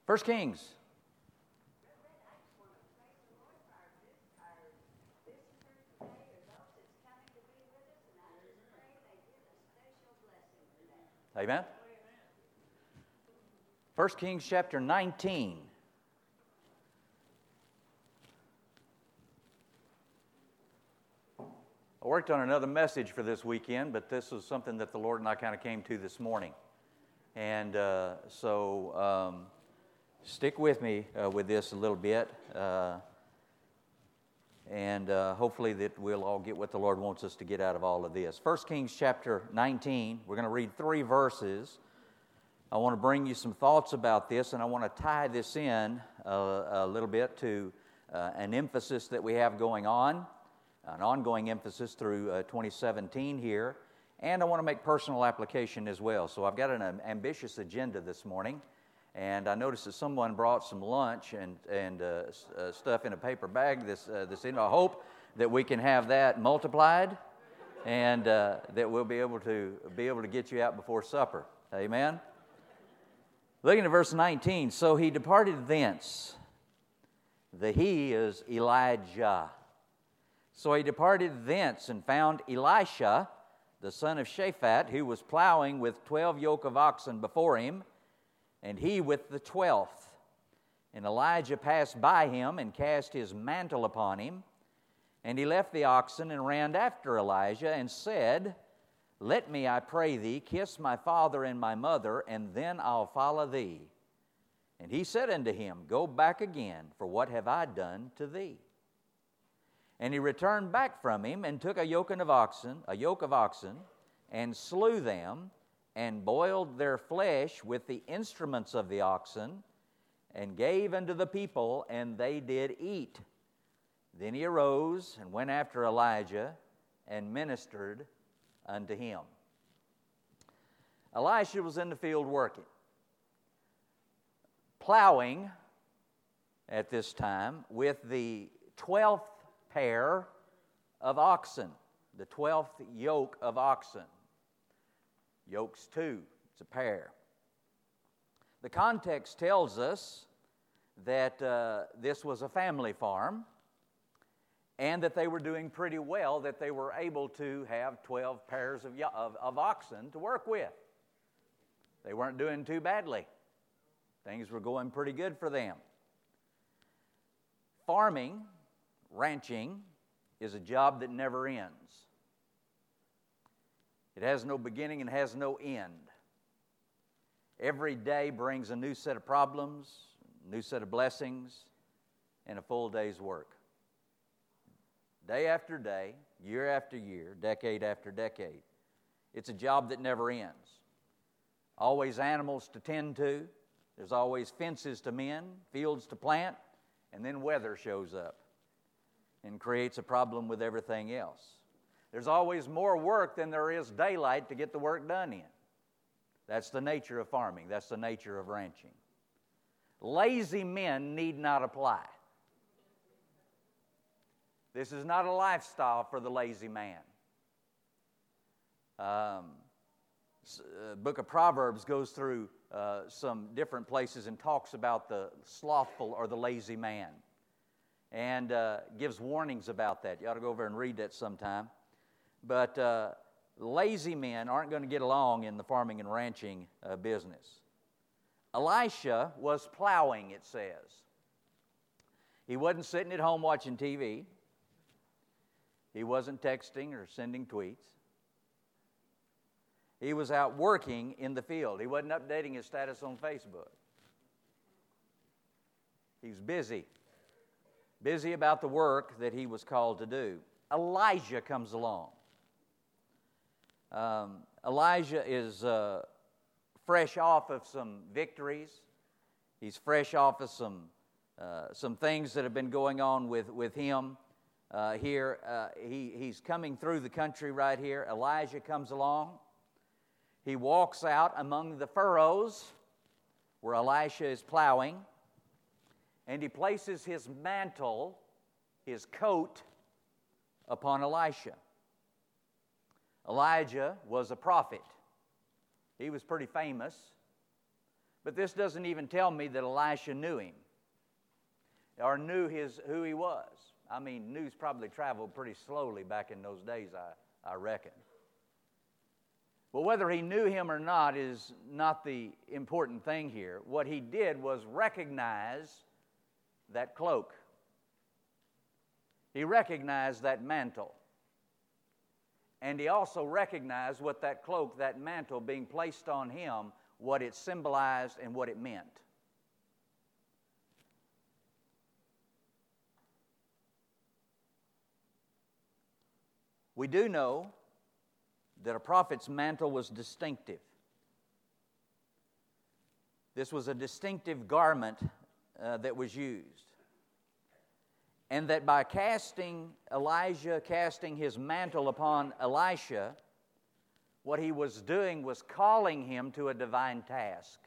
First Kings. Amen. 1 Kings chapter 19. I worked on another message for this weekend, but this was something that the Lord and I kind of came to this morning. And so stick with me with this a little bit. And hopefully that we'll all get what the Lord wants us to get out of all of this. 1 Kings chapter 19, we're going to read 3 verses. I want to bring you some thoughts about this, and I want to tie this in a little bit to an emphasis that we have going on, an ongoing emphasis through 2017 here, and I want to make personal application as well. So I've got an ambitious agenda this morning, and I noticed that someone brought some lunch and stuff in a paper bag this evening. I hope that we can have that multiplied, and that we'll be able to get you out before supper. Amen. Looking at verse 19, so he departed thence. The he is Elijah. So he departed thence and found Elisha, the son of Shaphat, who was plowing with 12 yoke of oxen before him, and he with the 12th. And Elijah passed by him and cast his mantle upon him, and he left the oxen and ran after Elijah and said, Let me, I pray thee, kiss my father and my mother, and then I'll follow thee. And he said unto him, Go back again, for what have I done to thee? And he returned back from him, and took a yoke of oxen, and slew them, and boiled their flesh with the instruments of the oxen, and gave unto the people, and they did eat. Then he arose and went after Elijah, and ministered unto him. Elisha was in the field working, plowing at this time with the 12th pair of oxen, the 12th yoke of oxen. Yoke's 2, it's a pair. The context tells us that this was a family farm, and that they were doing pretty well, that they were able to have 12 pairs of oxen to work with. They weren't doing too badly. Things were going pretty good for them. Farming, ranching, is a job that never ends. It has no beginning and has no end. Every day brings a new set of problems, a new set of blessings, and a full day's work. Day after day, year after year, decade after decade. It's a job that never ends. Always animals to tend to. There's always fences to mend, fields to plant, and then weather shows up and creates a problem with everything else. There's always more work than there is daylight to get the work done in. That's the nature of farming. That's the nature of ranching. Lazy men need not apply. This is not a lifestyle for the lazy man. Book of Proverbs goes through some different places and talks about the slothful or the lazy man, and gives warnings about that. You ought to go over and read that sometime. But lazy men aren't going to get along in the farming and ranching business. Elisha was plowing, it says. He wasn't sitting at home watching TV. He wasn't texting or sending tweets. He was out working in the field. He wasn't updating his status on Facebook. He was busy about the work that he was called to do. Elijah comes along. Elijah is fresh off of some victories. He's fresh off of some things that have been going on with him here. He's coming through the country right here. Elijah comes along. He walks out among the furrows where Elisha is plowing, and he places his mantle, his coat, upon Elisha. Elijah was a prophet. He was pretty famous, But this doesn't even tell me that Elisha knew him or knew who he was. I mean, news probably traveled pretty slowly back in those days, I reckon. But whether he knew him or not is not the important thing here. What he did was recognize that cloak. He recognized that mantle. And he also recognized what that cloak, that mantle being placed on him, what it symbolized and what it meant. We do know that a prophet's mantle was distinctive. This was a distinctive garment that was used. And that by Elijah casting his mantle upon Elisha, what he was doing was calling him to a divine task,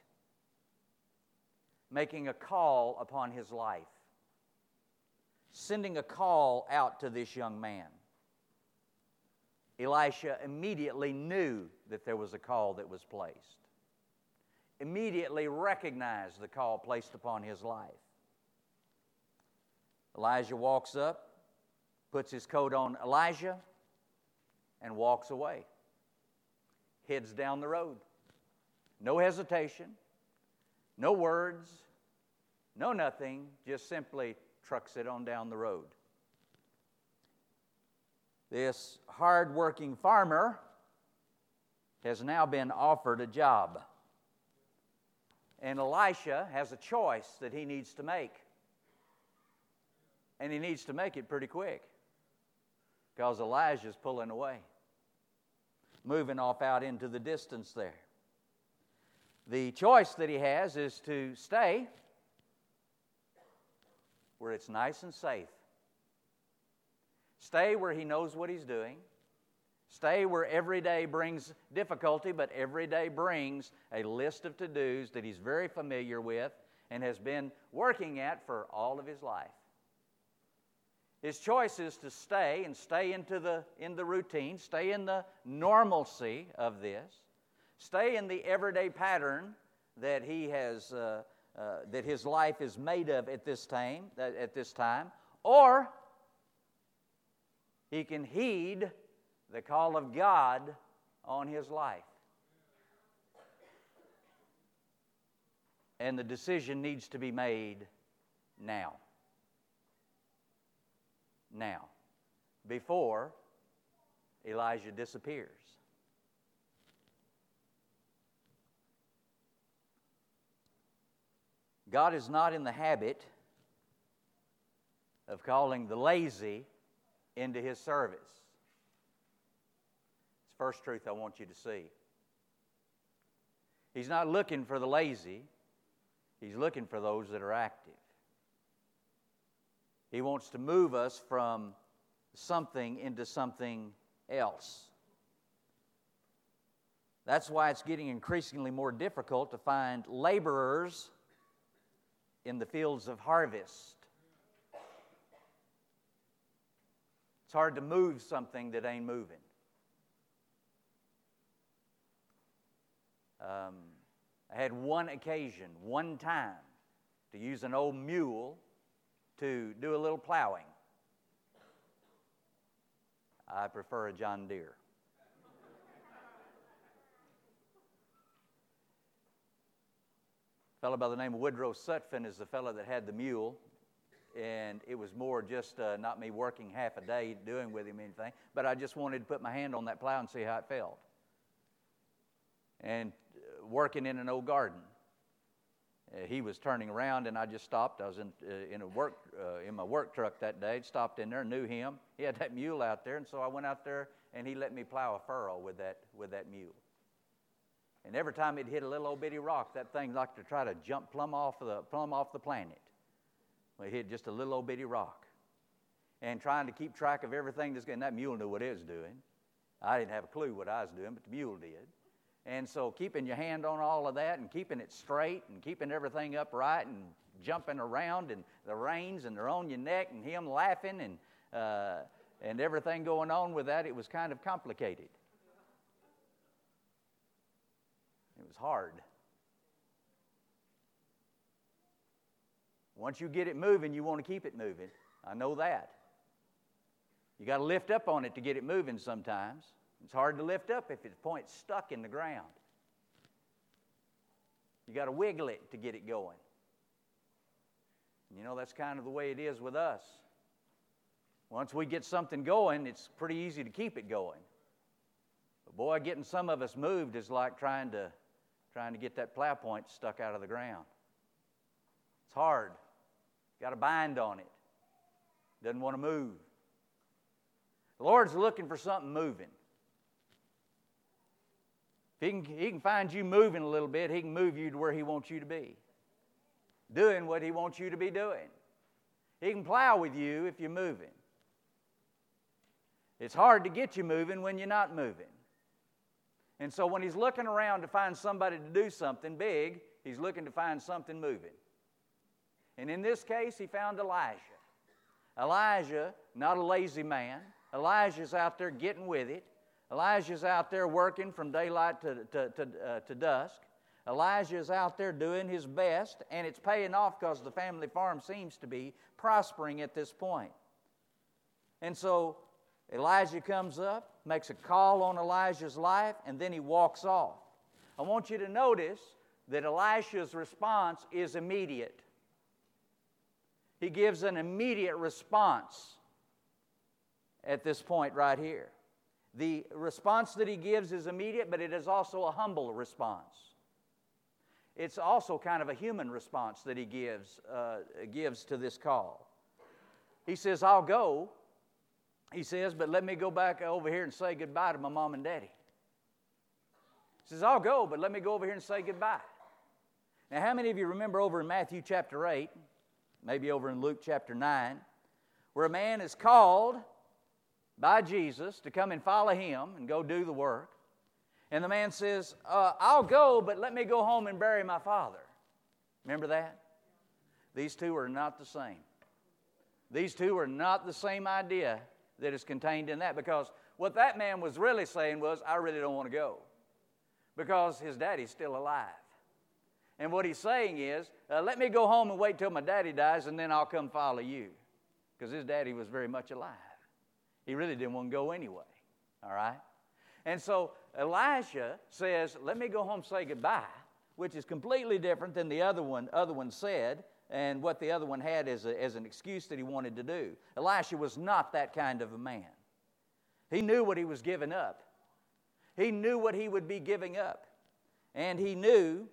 making a call upon his life, sending a call out to this young man. Elisha immediately knew that there was a call that was placed, immediately recognized the call placed upon his life. Elijah walks up, puts his coat on Elijah, and walks away. Heads down the road. No hesitation, no words, no nothing, just simply trucks it on down the road. This hard-working farmer has now been offered a job. And Elisha has a choice that he needs to make. And he needs to make it pretty quick, because Elijah's pulling away, moving off out into the distance there. The choice that he has is to stay where it's nice and safe. Stay where he knows what he's doing. Stay where every day brings difficulty, but every day brings a list of to-dos that he's very familiar with and has been working at for all of his life. His choice is to stay and stay in the routine, stay in the normalcy of this, stay in the everyday pattern that he has, that his life is made of at this time, or he can heed the call of God on his life. And the decision needs to be made now. Now, before Elijah disappears. God is not in the habit of calling the lazy into His service. It's the first truth I want you to see. He's not looking for the lazy. He's looking for those that are active. He wants to move us from something into something else. That's why it's getting increasingly more difficult to find laborers in the fields of harvest. It's hard to move something that ain't moving. I had one occasion, one time, to use an old mule to do a little plowing. I prefer a John Deere. A fellow by the name of Woodrow Sutphin is the fellow that had the mule, and it was more just not me working half a day doing with him anything, but I just wanted to put my hand on that plow and see how it felt. And working in an old garden. He was turning around, and I just stopped. I was in my work truck that day. Stopped in there, knew him. He had that mule out there, and so I went out there, and he let me plow a furrow with that mule. And every time it hit a little old bitty rock, that thing liked to try to jump plumb off the planet. Well, it hit just a little old bitty rock, and trying to keep track of everything that's going. That mule knew what it was doing. I didn't have a clue what I was doing, but the mule did. And so keeping your hand on all of that and keeping it straight and keeping everything upright and jumping around and the reins and they're on your neck and him laughing and everything going on with that, it was kind of complicated. It was hard. Once you get it moving, you want to keep it moving. I know that. You got to lift up on it to get it moving sometimes. It's hard to lift up if its point's stuck in the ground. You got to wiggle it to get it going. You know, that's kind of the way it is with us. Once we get something going, it's pretty easy to keep it going. But boy, getting some of us moved is like trying to get that plow point stuck out of the ground. It's hard. Got to bind on it. Doesn't want to move. The Lord's looking for something moving. If He can find you moving a little bit, He can move you to where He wants you to be. Doing what He wants you to be doing. He can plow with you if you're moving. It's hard to get you moving when you're not moving. And so when He's looking around to find somebody to do something big, He's looking to find something moving. And in this case, He found Elijah. Elijah, not a lazy man. Elijah's out there getting with it. Elijah's out there working from daylight to dusk. Elijah's out there doing his best, and it's paying off because the family farm seems to be prospering at this point. And so Elijah comes up, makes a call on Elijah's life, and then he walks off. I want you to notice that Elisha's response is immediate. He gives an immediate response at this point right here. The response that he gives is immediate, but it is also a humble response. It's also kind of a human response that he gives to this call. He says, I'll go. He says, but let me go back over here and say goodbye to my mom and daddy. He says, I'll go, but let me go over here and say goodbye. Now, how many of you remember over in Matthew chapter 8, maybe over in Luke chapter 9, where a man is called by Jesus to come and follow Him and go do the work. And the man says, I'll go, but let me go home and bury my father. Remember that? These two are not the same. These two are not the same idea that is contained in that, because what that man was really saying was, I really don't want to go, because his daddy's still alive. And what he's saying is, let me go home and wait till my daddy dies, and then I'll come follow you, because his daddy was very much alive. He really didn't want to go anyway, all right? And so Elisha says, let me go home and say goodbye, which is completely different than the other one said, and what the other one had as an excuse that he wanted to do. Elisha was not that kind of a man. He knew what he was giving up. He knew what he would be giving up. And he knew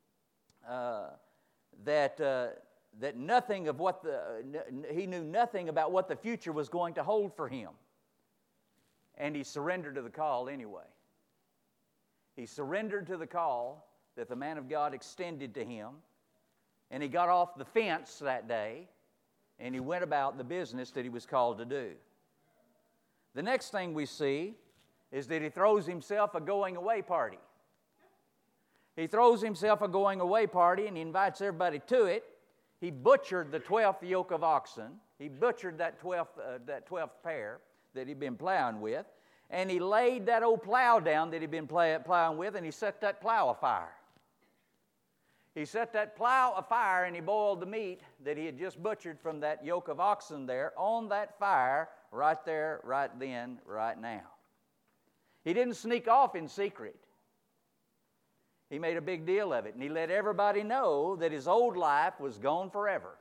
that nothing of what he knew nothing about what the future was going to hold for him. And he surrendered to the call anyway. He surrendered to the call that the man of God extended to him. And he got off the fence that day, and he went about the business that he was called to do. The next thing we see is that he throws himself a going-away party. He throws himself a going-away party, and he invites everybody to it. He butchered the 12th yoke of oxen. He butchered that 12th pair that he'd been plowing with, and he laid that old plow down that he'd been plowing with, and he set that plow afire. He set that plow afire, and he boiled the meat that he had just butchered from that yoke of oxen there on that fire right there, right then, right now. He didn't sneak off in secret. He made a big deal of it, and he let everybody know that his old life was gone forever.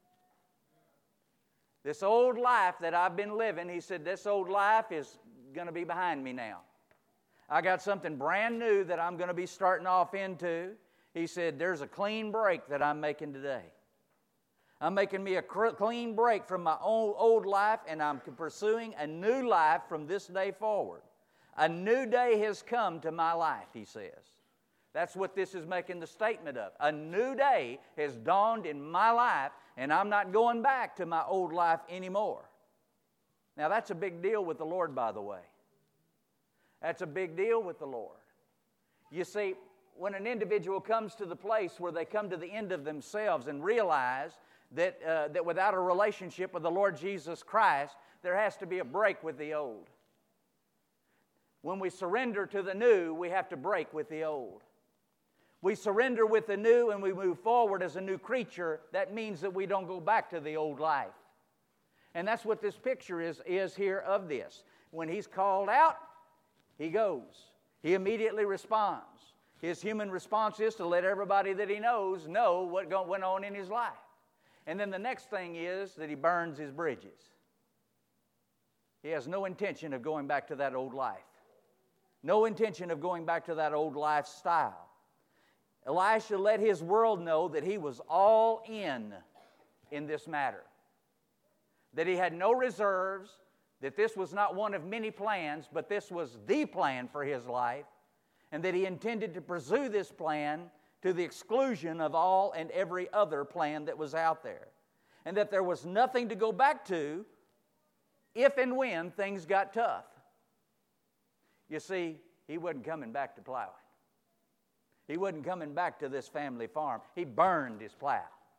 This old life that I've been living, he said, this old life is going to be behind me now. I got something brand new that I'm going to be starting off into. He said, there's a clean break that I'm making today. I'm making me a clean break from my old life, and I'm pursuing a new life from this day forward. A new day has come to my life, he says. That's what this is making the statement of. A new day has dawned in my life, and I'm not going back to my old life anymore. Now, that's a big deal with the Lord, by the way. That's a big deal with the Lord. You see, when an individual comes to the place where they come to the end of themselves and realize that without a relationship with the Lord Jesus Christ, there has to be a break with the old. When we surrender to the new, we have to break with the old. We surrender with the new and we move forward as a new creature. That means that we don't go back to the old life. And that's what this picture is here of this. When he's called out, he goes. He immediately responds. His human response is to let everybody that he knows know what went on in his life. And then the next thing is that he burns his bridges. He has no intention of going back to that old life. No intention of going back to that old lifestyle. Elisha let his world know that he was all in this matter. That he had no reserves, that this was not one of many plans, but this was the plan for his life, and that he intended to pursue this plan to the exclusion of all and every other plan that was out there. And that there was nothing to go back to if and when things got tough. You see, he wasn't coming back to plowing. He wasn't coming back to this family farm. He burned his plow.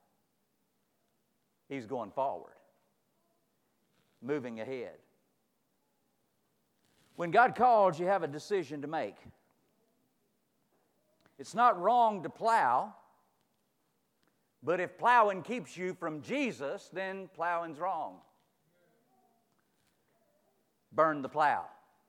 He's going forward, moving ahead. When God calls, you have a decision to make. It's not wrong to plow, but if plowing keeps you from Jesus, then plowing's wrong. Burn the plow.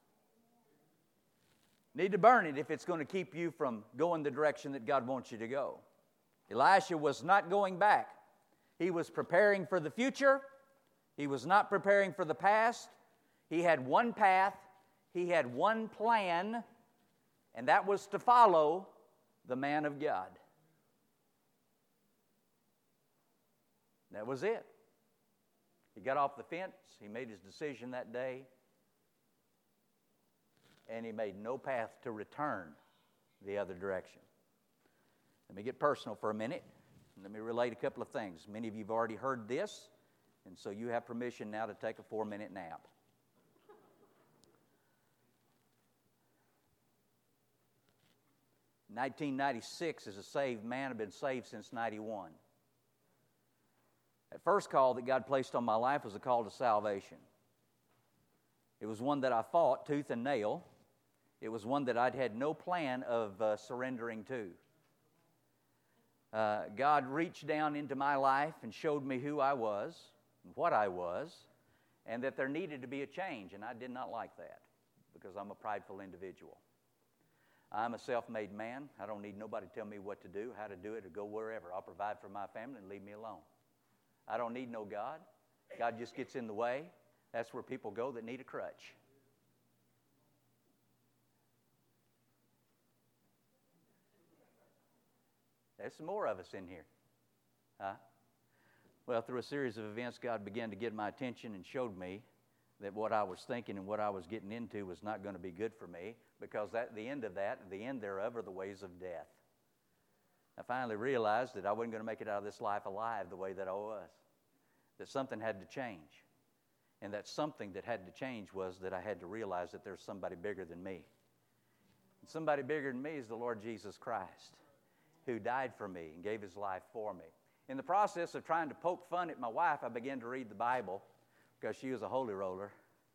Need to burn it if it's going to keep you from going the direction that God wants you to go. Elisha was not going back. He was preparing for the future. He was not preparing for the past. He had one path. He had one plan, and that was to follow the man of God. That was it. He got off the fence. He made his decision that day. And he made no path to return the other direction. Let me get personal for a minute. Let me relate a couple of things. Many of you have already heard this, and so you have permission now to take a 4-minute nap. In 1996, as a saved man, I've been saved since 91. That first call that God placed on my life was a call to salvation. It was one that I fought tooth and nail. It was one that I'd had no plan of surrendering to. God reached down into my life and showed me who I was, and what I was, and that there needed to be a change, and I did not like that because I'm a prideful individual. I'm a self-made man. I don't need nobody to tell me what to do, how to do it, or go wherever. I'll provide for my family and leave me alone. I don't need no God. God just gets in the way. That's where people go that need a crutch. There's some more of us in here. Huh? Well, through a series of events, God began to get my attention and showed me that what I was thinking and what I was getting into was not going to be good for me, because at the end of that, the end thereof are the ways of death. I finally realized that I wasn't going to make it out of this life alive the way that I was, that something had to change. And that something that had to change was that I had to realize that there's somebody bigger than me. And somebody bigger than me is the Lord Jesus Christ, who died for me and gave his life for me. In the process of trying to poke fun at my wife, I began to read the Bible because she was a holy roller.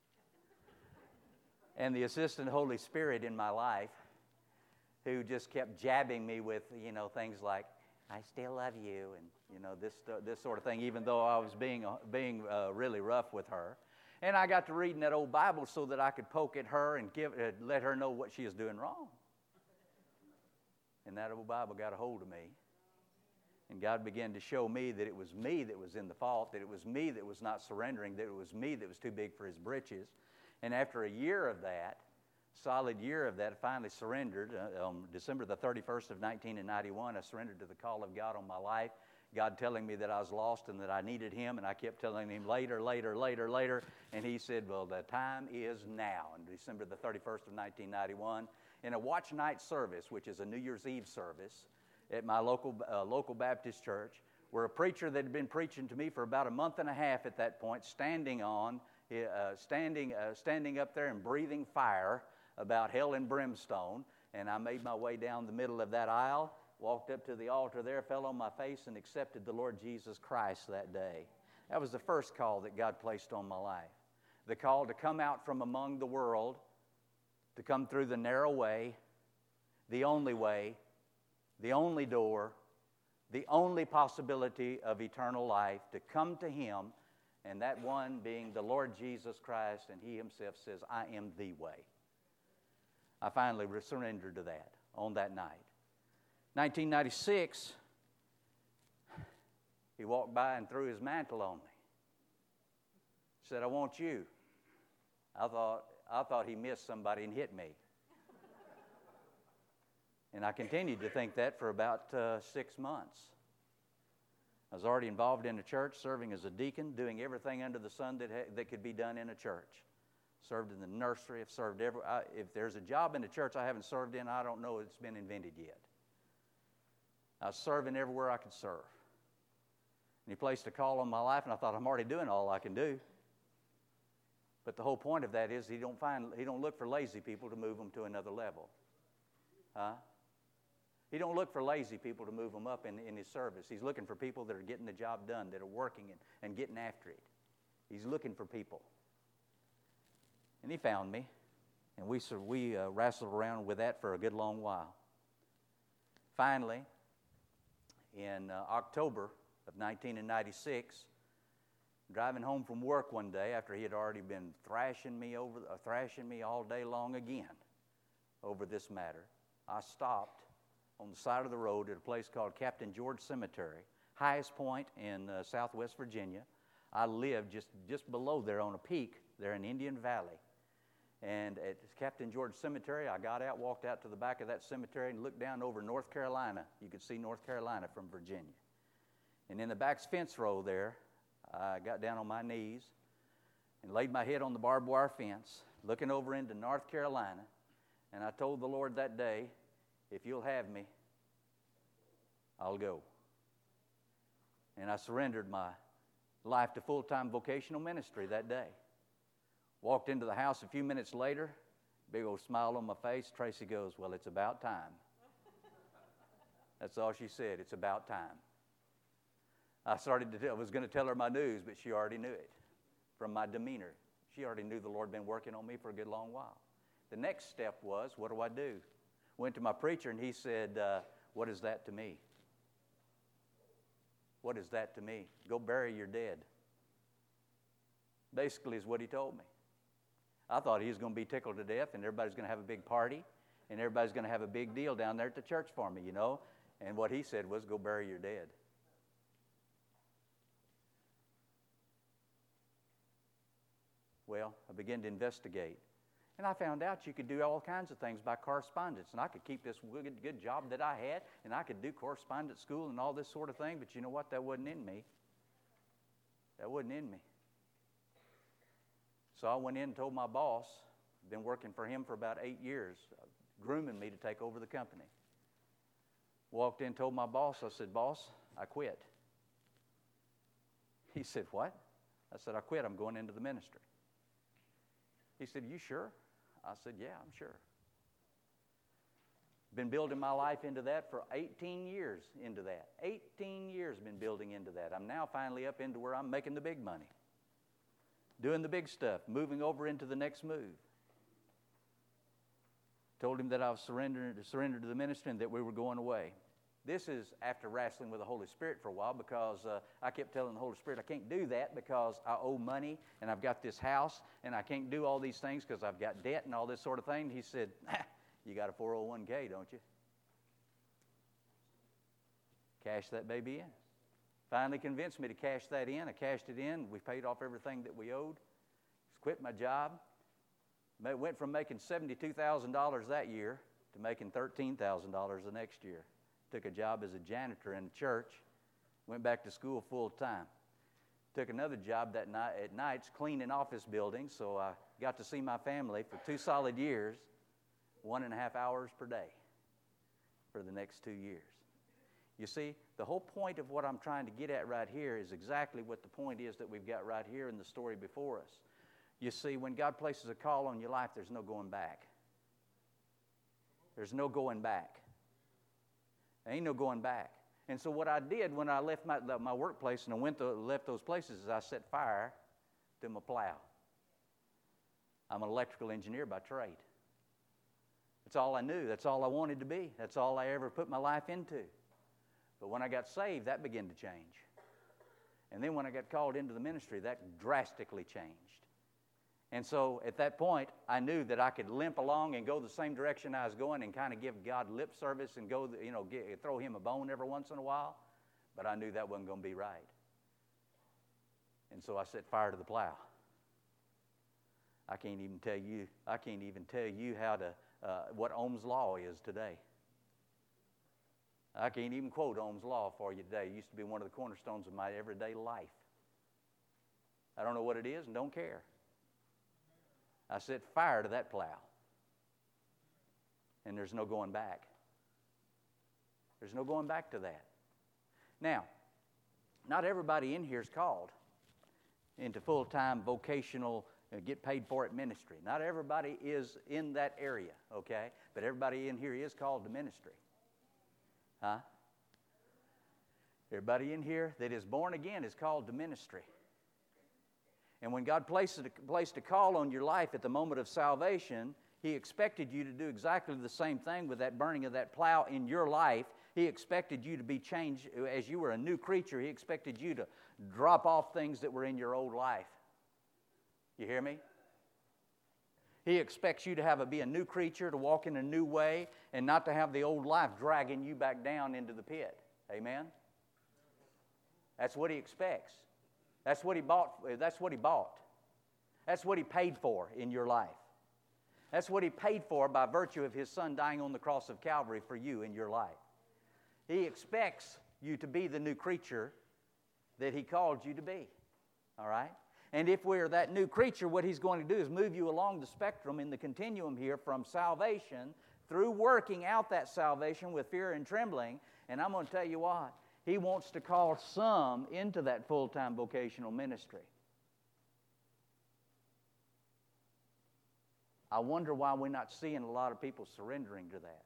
And the assistant Holy Spirit in my life, who just kept jabbing me with, things like, I still love you, and, this sort of thing, even though I was being really rough with her. And I got to reading that old Bible so that I could poke at her and let her know what she is doing wrong. And that old Bible got a hold of me. And God began to show me that it was me that was in the fault, that it was me that was not surrendering, that it was me that was too big for his britches. And after a year of that, solid year of that, I finally surrendered. On December the 31st of 1991, I surrendered to the call of God on my life. God telling me that I was lost and that I needed him, and I kept telling him later. And he said, well, the time is now. On December the 31st of 1991, in a watch night service, which is a New Year's Eve service at my local Baptist church, where a preacher that had been preaching to me for about a month and a half at that point, standing up there and breathing fire about hell and brimstone. And I made my way down the middle of that aisle, walked up to the altar there, fell on my face, and accepted the Lord Jesus Christ that day. That was the first call that God placed on my life. The call to come out from among the world, to come through the narrow way, the only way, the only door, the only possibility of eternal life, to come to Him, and that one being the Lord Jesus Christ, and He Himself says, I am the way. I finally surrendered to that on that night. 1996, He walked by and threw His mantle on me. He said, I want you. I thought He missed somebody and hit me. And I continued to think that for about 6 months. I was already involved in a church, serving as a deacon, doing everything under the sun that could be done in a church. Served in the nursery. I've served if there's a job in the church I haven't served in, I don't know it's been invented yet. I was serving everywhere I could serve. And He placed a call on my life, and I thought, I'm already doing all I can do. But the whole point of that is He don't look for lazy people to move them to another level. Huh? He don't look for lazy people to move them up in His service. He's looking for people that are getting the job done, that are working and getting after it. He's looking for people. And He found me, and we wrestled around with that for a good long while. Finally, in October of 1996, driving home from work one day after He had already been thrashing me all day long again over this matter, I stopped on the side of the road at a place called Captain George Cemetery, highest point in southwest Virginia. I lived just below there on a peak there in Indian Valley. And at Captain George Cemetery, I got out, walked out to the back of that cemetery and looked down over North Carolina. You could see North Carolina from Virginia. And in the back fence row there, I got down on my knees and laid my head on the barbed wire fence, looking over into North Carolina. And I told the Lord that day, if You'll have me, I'll go. And I surrendered my life to full-time vocational ministry that day. Walked into the house a few minutes later, big old smile on my face. Tracy goes, well, it's about time. That's all she said, it's about time. I was going to tell her my news, but she already knew it from my demeanor. She already knew the Lord had been working on me for a good long while. The next step was, what do I do? Went to my preacher, and he said, what is that to me? What is that to me? Go bury your dead. Basically is what he told me. I thought he was going to be tickled to death, and everybody's going to have a big party, and everybody's going to have a big deal down there at the church for me, And what he said was, go bury your dead. Well, I began to investigate. And I found out you could do all kinds of things by correspondence. And I could keep this good job that I had, and I could do correspondence school and all this sort of thing. But you know what? That wasn't in me. That wasn't in me. So I went in and told my boss, I've been working for him for about 8 years, grooming me to take over the company. Walked in, told my boss, I said, boss, I quit. He said, what? I said, I quit. I'm going into the ministry. He said, you sure? I said, yeah, I'm sure. Been building my life into that for 18 years into that. 18 years been building into that. I'm now finally up into where I'm making the big money. Doing the big stuff, moving over into the next move. Told him that I was surrendered to the ministry and that we were going away. This is after wrestling with the Holy Spirit for a while, because I kept telling the Holy Spirit, I can't do that because I owe money and I've got this house, and I can't do all these things because I've got debt and all this sort of thing. He said, you got a 401k, don't you? Cash that baby in. Finally convinced me to cash that in. I cashed it in. We paid off everything that we owed. Quit my job. Went from making $72,000 that year to making $13,000 the next year. Took a job as a janitor in a church. Went back to school full time. Took another job that night at nights cleaning office buildings, so I got to see my family for 2 solid years, 1.5 hours per day for the next 2 years. You see, the whole point of what I'm trying to get at right here is exactly what the point is that we've got right here in the story before us. You see, when God places a call on your life, there's no going back. There's no going back. There ain't no going back. And so what I did when I left my workplace and I left those places is I set fire to my plow. I'm an electrical engineer by trade. I That's all I knew. That's all I wanted to be. That's all I ever put my life into. But when I got saved, that began to change. And then when I got called into the ministry, that drastically changed. And so at that point, I knew that I could limp along and go the same direction I was going and kind of give God lip service and go, throw Him a bone every once in a while. But I knew that wasn't going to be right. And so I set fire to the plow. I can't even tell you how to what Ohm's law is today. I can't even quote Ohm's law for you today. It used to be one of the cornerstones of my everyday life. I don't know what it is and don't care. I set fire to that plow. And there's no going back. There's no going back to that. Now, not everybody in here is called into full-time vocational, get paid for it ministry. Not everybody is in that area, okay? But everybody in here is called to ministry. Huh? Everybody in here that is born again is called to ministry. And when God placed a call on your life at the moment of salvation, He expected you to do exactly the same thing with that burning of that plow in your life. He expected you to be changed as you were a new creature. He expected you to drop off things that were in your old life. You hear me? He expects you to be a new creature, to walk in a new way, and not to have the old life dragging you back down into the pit. Amen? That's what He expects. That's what He bought. That's what He bought. That's what He paid for in your life. That's what He paid for by virtue of His Son dying on the cross of Calvary for you in your life. He expects you to be the new creature that He called you to be. All right? And if we're that new creature, what He's going to do is move you along the spectrum in the continuum here from salvation through working out that salvation with fear and trembling. And I'm going to tell you what, He wants to call some into that full-time vocational ministry. I wonder why we're not seeing a lot of people surrendering to that.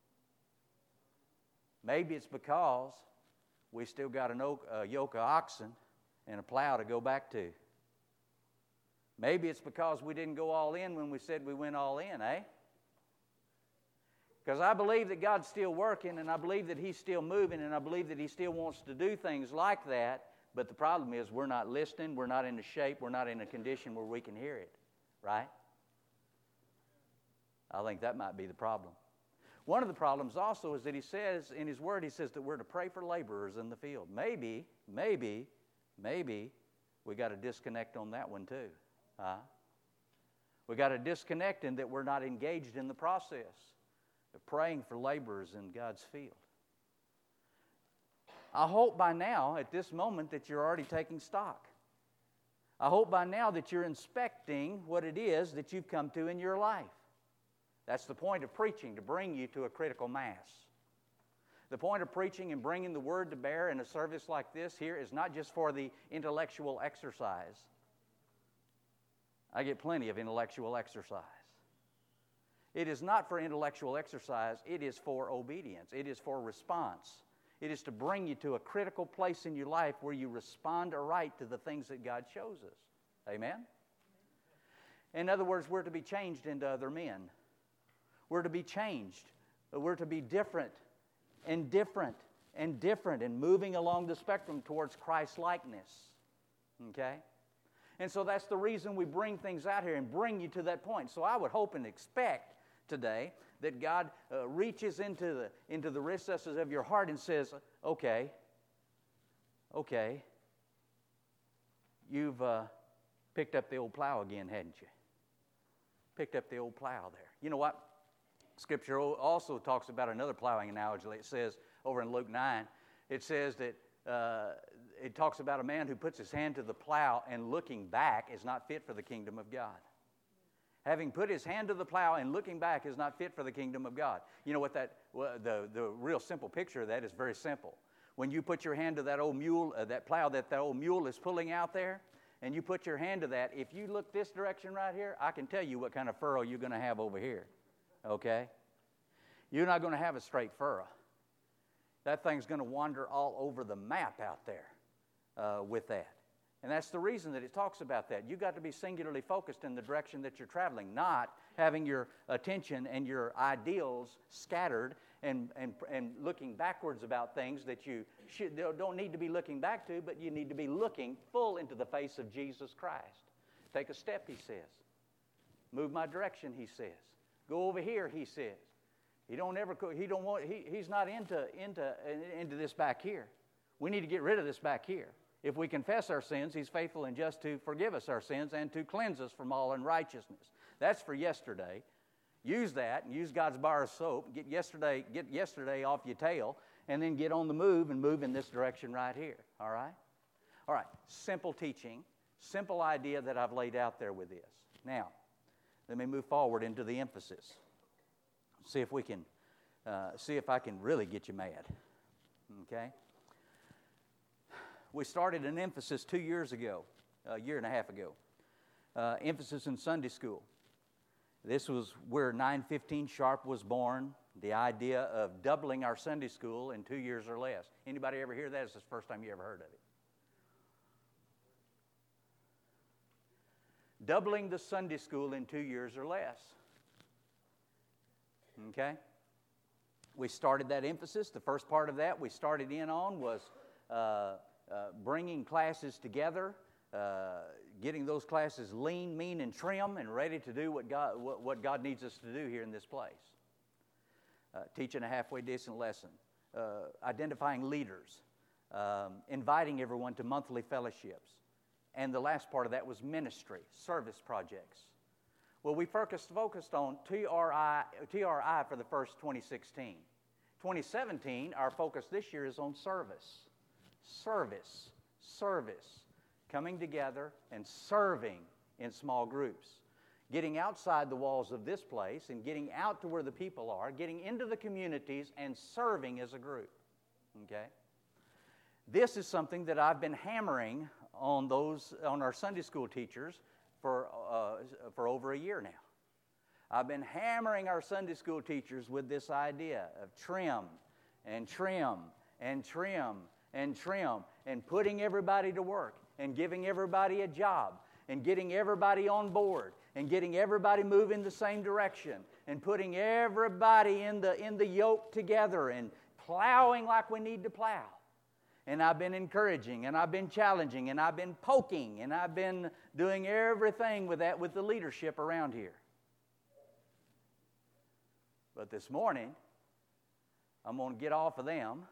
Maybe it's because we still got a yoke of oxen and a plow to go back to. Maybe it's because we didn't go all in when we said we went all in, eh? Because I believe that God's still working, and I believe that He's still moving, and I believe that He still wants to do things like that. But the problem is we're not listening, we're not in a shape, we're not in a condition where we can hear it, right? I think that might be the problem. One of the problems also is that He says in His Word, He says that we're to pray for laborers in the field. Maybe we got to disconnect on that one too. We got to disconnect in that we're not engaged in the process of praying for laborers in God's field. I hope by now, at this moment, that you're already taking stock. I hope by now that you're inspecting what it is that you've come to in your life. That's the point of preaching, to bring you to a critical mass. The point of preaching and bringing the Word to bear in a service like this here is not just for the intellectual exercise. I get plenty of intellectual exercise. It is not for intellectual exercise. It is for obedience. It is for response. It is to bring you to a critical place in your life where you respond aright to the things that God shows us. Amen? In other words, we're to be changed into other men. We're to be changed. We're to be different and moving along the spectrum towards Christ-likeness. Okay? And so that's the reason we bring things out here and bring you to that point. So I would hope and expect today that God reaches into the recesses of your heart and says, okay, you've picked up the old plow again, hadn't you? Picked up the old plow there. You know what? Scripture also talks about another plowing analogy. It says over in Luke 9, it says that it talks about a man who puts his hand to the plow and looking back is not fit for the kingdom of God. Having put his hand to the plow and looking back is not fit for the kingdom of God. You know what the real simple picture of that is very simple. When you put your hand to that old mule, that plow that old mule is pulling out there, and you put your hand to that, if you look this direction right here, I can tell you what kind of furrow you're going to have over here. Okay? You're not going to have a straight furrow. That thing's going to wander all over the map out there with that. And that's the reason that it talks about that. You've got to be singularly focused in the direction that you're traveling, not having your attention and your ideals scattered and looking backwards about things that you don't need to be looking back to, but you need to be looking full into the face of Jesus Christ. Take a step, he says. Move my direction, he says. Go over here, he says. He's not into this back here. We need to get rid of this back here. If we confess our sins, he's faithful and just to forgive us our sins and to cleanse us from all unrighteousness. That's for yesterday. Use that and use God's bar of soap. Get yesterday off your tail, and then get on the move and move in this direction right here. All right? All right. Simple teaching, simple idea that I've laid out there with this. Now, let me move forward into the emphasis. See if I can really get you mad. Okay? We started an emphasis 2 years ago, a year and a half ago. Emphasis in Sunday school. This was where 9:15 sharp was born. The idea of doubling our Sunday school in 2 years or less. Anybody ever hear that? It's the first time you ever heard of it. Doubling the Sunday school in 2 years or less. Okay? We started that emphasis. The first part of that we started in on was bringing classes together, getting those classes lean, mean, and trim, and ready to do what God needs us to do here in this place. Teaching a halfway decent lesson, identifying leaders, inviting everyone to monthly fellowships, and the last part of that was ministry, service projects. Well, we focused on TRI for the first 2016. 2017, our focus this year is on service. Service. Coming together and serving in small groups. Getting outside the walls of this place and getting out to where the people are, getting into the communities and serving as a group. Okay? This is something that I've been hammering on our Sunday school teachers for over a year now. I've been hammering our Sunday school teachers with this idea of trim and trim and trim and trim and putting everybody to work and giving everybody a job and getting everybody on board and getting everybody moving the same direction and putting everybody in the yoke together and plowing like we need to plow. And I've been encouraging, and I've been challenging, and I've been poking, and I've been doing everything with that with the leadership around here. But this morning, I'm going to get off of them,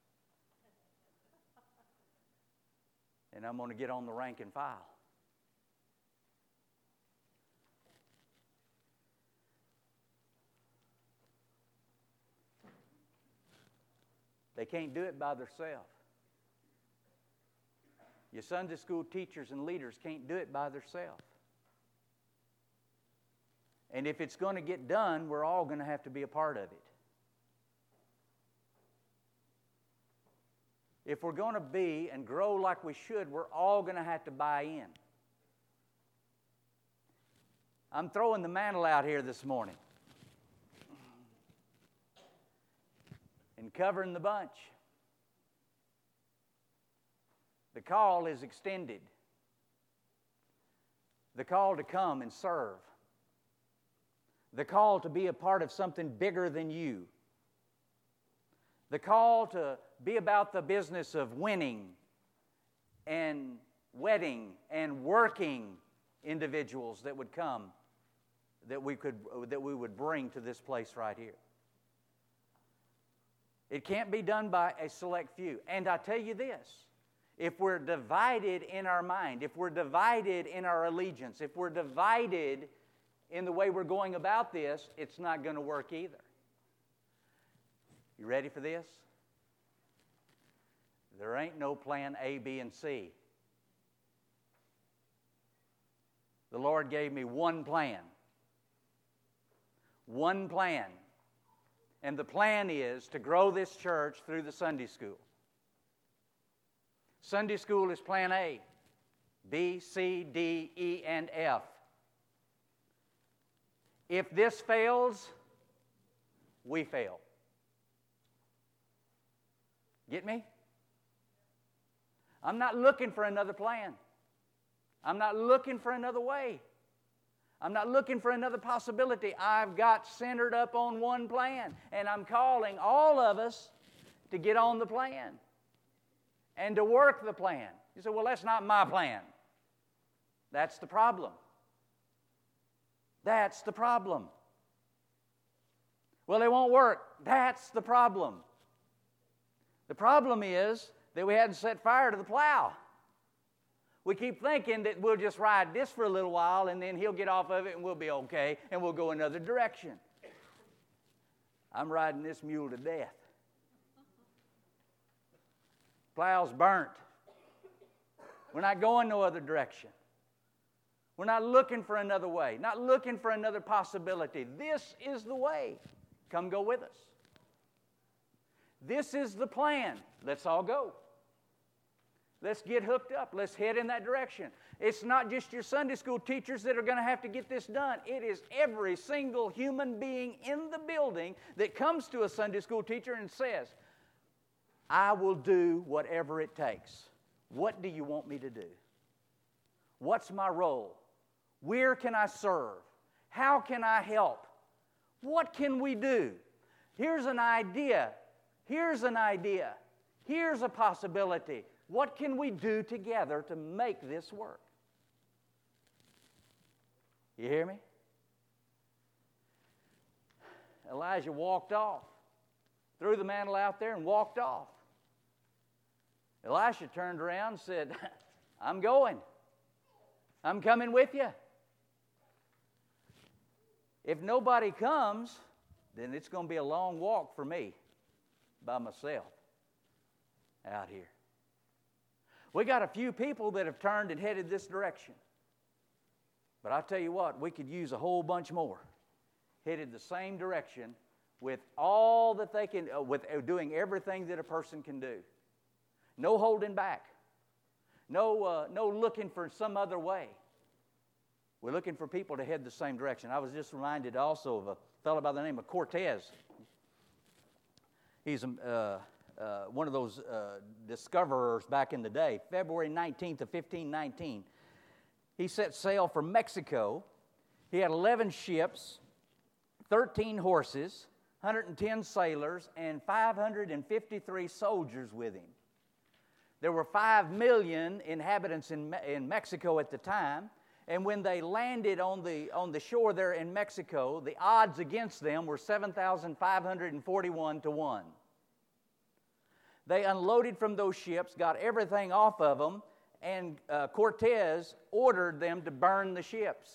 and I'm going to get on the rank and file. They can't do it by themselves. Your Sunday school teachers and leaders can't do it by themselves. And if it's going to get done, we're all going to have to be a part of it. If we're going to be and grow like we should, we're all going to have to buy in. I'm throwing the mantle out here this morning and covering the bunch. The call is extended. The call to come and serve. The call to be a part of something bigger than you. The call to be about the business of winning and wedding and working individuals that would come, that we would bring to this place right here. It can't be done by a select few. And I tell you this, if we're divided in our mind, if we're divided in our allegiance, if we're divided in the way we're going about this, it's not going to work either. You ready for this? There ain't no plan A, B, and C. The Lord gave me one plan. One plan. And the plan is to grow this church through the Sunday school. Sunday school is plan A, B, C, D, E, and F. If this fails, we fail. Get me? I'm not looking for another plan. I'm not looking for another way. I'm not looking for another possibility. I've got centered up on one plan, and I'm calling all of us to get on the plan and to work the plan. You say, well, that's not my plan. That's the problem. That's the problem. Well, it won't work. That's the problem. The problem is that we hadn't set fire to the plow. We keep thinking that we'll just ride this for a little while and then he'll get off of it and we'll be okay and we'll go another direction. I'm riding this mule to death. Plow's burnt. We're not going no other direction. We're not looking for another way, not looking for another possibility. This is the way. Come go with us. This is the plan. Let's all go. Let's get hooked up. Let's head in that direction. It's not just your Sunday school teachers that are going to have to get this done. It is every single human being in the building that comes to a Sunday school teacher and says, I will do whatever it takes. What do you want me to do? What's my role? Where can I serve? How can I help? What can we do? Here's an idea. Here's an idea. Here's a possibility. What can we do together to make this work? You hear me? Elijah walked off, threw the mantle out there and walked off. Elisha turned around and said, I'm going. I'm coming with you. If nobody comes, then it's going to be a long walk for me by myself out here. We got a few people that have turned and headed this direction. But I tell you what, we could use a whole bunch more headed the same direction with all that they can, with doing everything that a person can do. No holding back. No looking for some other way. We're looking for people to head the same direction. I was just reminded also of a fellow by the name of Cortez. He's one of those discoverers back in the day. February 19th of 1519, he set sail for Mexico. He had 11 ships, 13 horses, 110 sailors, and 553 soldiers with him. There were 5 million inhabitants in Mexico at the time, and when they landed on the shore there in Mexico, the odds against them were 7,541 to 1. They unloaded from those ships, got everything off of them, and Cortez ordered them to burn the ships.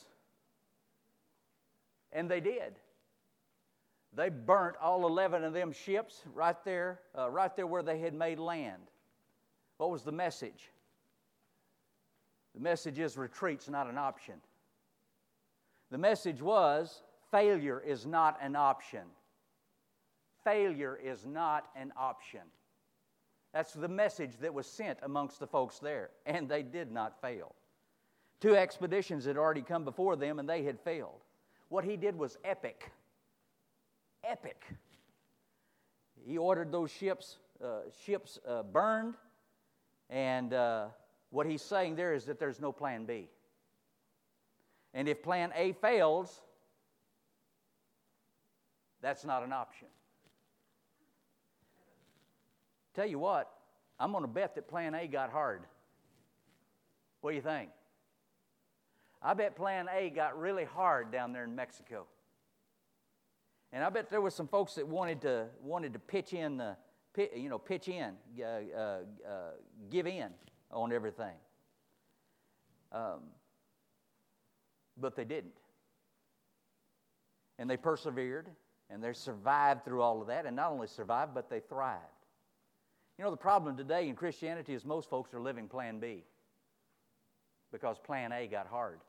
And they did. They burnt all 11 of them ships right there where they had made land. What was the message? The message is retreat's not an option. The message was failure is not an option. Failure is not an option. That's the message that was sent amongst the folks there, and they did not fail. 2 expeditions had already come before them, and they had failed. What he did was epic. Epic. He ordered those ships burned, and what he's saying there is that there's no plan B. And if plan A fails, that's not an option. Tell you what, I'm going to bet that plan A got hard. What do you think? I bet plan A got really hard down there in Mexico. And I bet there were some folks that wanted to pitch in, give in on everything. But they didn't. And they persevered, and they survived through all of that, and not only survived, but they thrived. You know, the problem today in Christianity is most folks are living plan B because plan A got hard.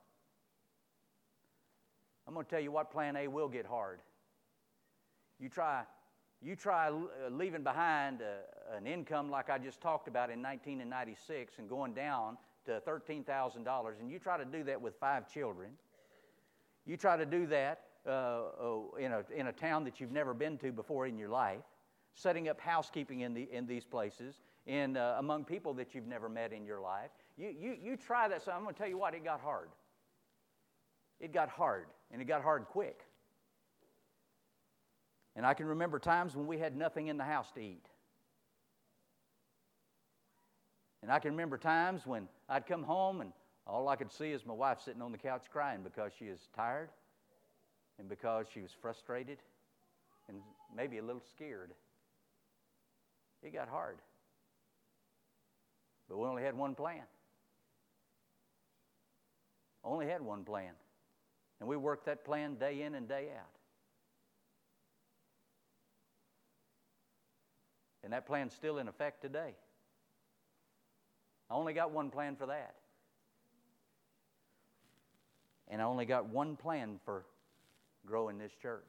I'm going to tell you what, plan A will get hard. You try leaving behind an income like I just talked about in 1996 and going down to $13,000, and you try to do that with 5 children. You try to do that in a town that you've never been to before in your life, setting up housekeeping in these places, among people that you've never met in your life. You try that. So I'm going to tell you what, it got hard. It got hard, and it got hard quick. And I can remember times when we had nothing in the house to eat. And I can remember times when I'd come home and all I could see is my wife sitting on the couch crying because she is tired and because she was frustrated and maybe a little scared. It got hard. But we only had one plan. Only had one plan. And we worked that plan day in and day out. And that plan's still in effect today. I only got one plan for that. And I only got one plan for growing this church.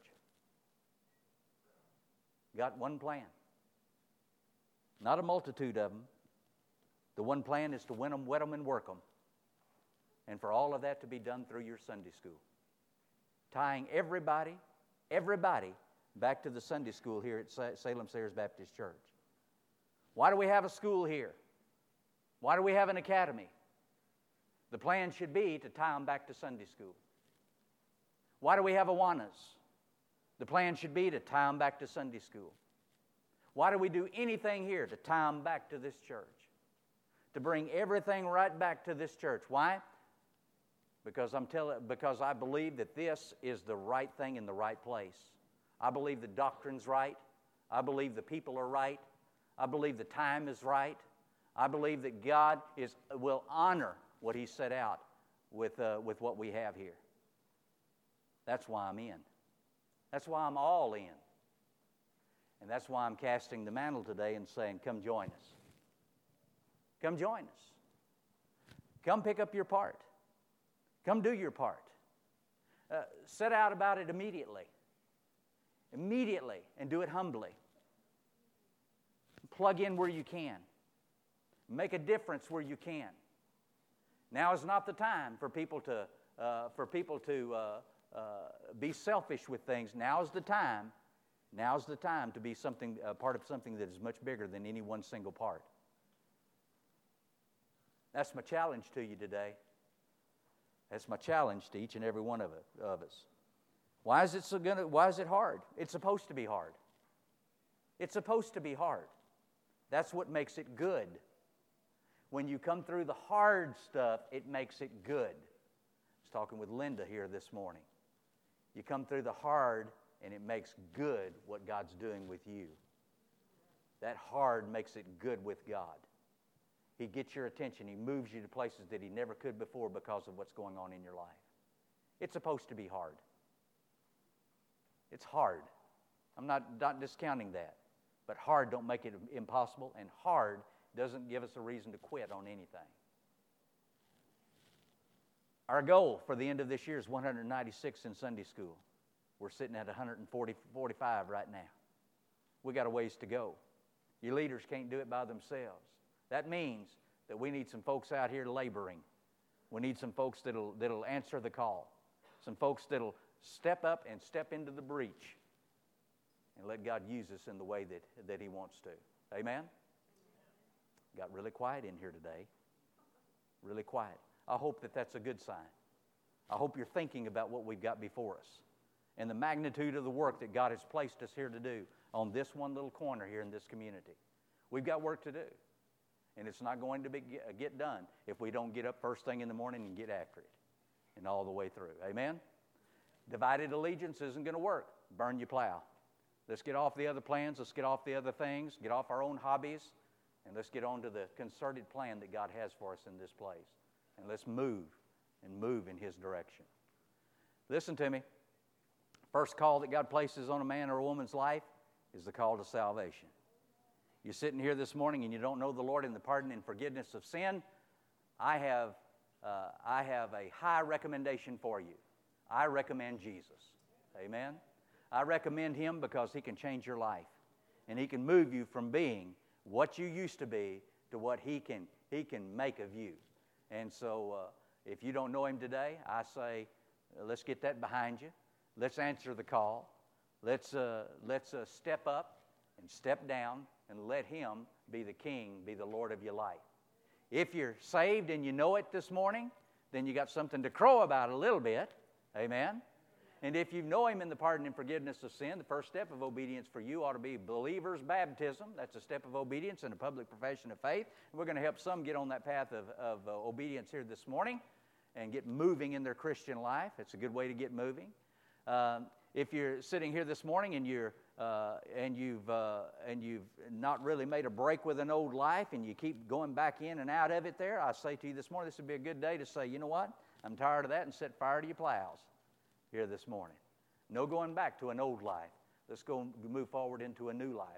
Got one plan. Not a multitude of them. The one plan is to win them, wet them, and work them. And for all of that to be done through your Sunday school. Tying everybody back to the Sunday school here at Salem Sayers Baptist Church. Why do we have a school here? Why do we have an academy? The plan should be to tie them back to Sunday school. Why do we have Awanas? The plan should be to tie them back to Sunday school. Why do we do anything here? To tie them back to this church. To bring everything right back to this church. Why? Because I believe that this is the right thing in the right place. I believe the doctrine's right. I believe the people are right. I believe the time is right. I believe that God will honor what He set out with what we have here. That's why I'm in. That's why I'm all in. And that's why I'm casting the mantle today and saying, come join us. Come join us. Come pick up your part. Come do your part. Set out about it immediately. Immediately, and do it humbly. Plug in where you can. Make a difference where you can. Now is not the time for people to be selfish with things. Now is the time. Now is the time to be part of something that is much bigger than any one single part. That's my challenge to you today. That's my challenge to each and every one of us. Why is it hard? It's supposed to be hard. It's supposed to be hard. That's what makes it good. When you come through the hard stuff, it makes it good. I was talking with Linda here this morning. You come through the hard, and it makes good what God's doing with you. That hard makes it good with God. He gets your attention. He moves you to places that He never could before because of what's going on in your life. It's supposed to be hard. It's hard. I'm not discounting that. But hard don't make it impossible, and hard doesn't give us a reason to quit on anything. Our goal for the end of this year is 196 in Sunday school. We're sitting at 145 right now. We got a ways to go. Your leaders can't do it by themselves. That means that we need some folks out here laboring. We need some folks that'll answer the call. Some folks that'll step up and step into the breach and let God use us in the way that He wants to. Amen? Got really quiet in here today. Really quiet. I hope that that's a good sign. I hope you're thinking about what we've got before us and the magnitude of the work that God has placed us here to do on this one little corner here in this community. We've got work to do, and it's not going to get done if we don't get up first thing in the morning and get after it and all the way through. Amen? Divided allegiance isn't going to work. Burn your plow. Let's get off the other plans. Let's get off the other things. Get off our own hobbies. And let's get on to the concerted plan that God has for us in this place. And let's move in His direction. Listen to me. First call that God places on a man or a woman's life is the call to salvation. You're sitting here this morning and you don't know the Lord and the pardon and forgiveness of sin. I have a high recommendation for you. I recommend Jesus. Amen? I recommend Him because He can change your life. And He can move you from being what you used to be to what He can make of you. And so if you don't know Him today, I say, let's get that behind you. Let's answer the call. Let's step up and step down and let Him be the king, be the Lord of your life. If you're saved and you know it this morning, then you got something to crow about a little bit. Amen? And if you know Him in the pardon and forgiveness of sin, the first step of obedience for you ought to be believer's baptism. That's a step of obedience and a public profession of faith. And we're going to help some get on that path of obedience here this morning and get moving in their Christian life. It's a good way to get moving. If you're sitting here this morning and you've not really made a break with an old life and you keep going back in and out of it there, I say to you this morning, this would be a good day to say, you know what? I'm tired of that, and set fire to your plows here this morning. No going back to an old life. Let's go move forward into a new life.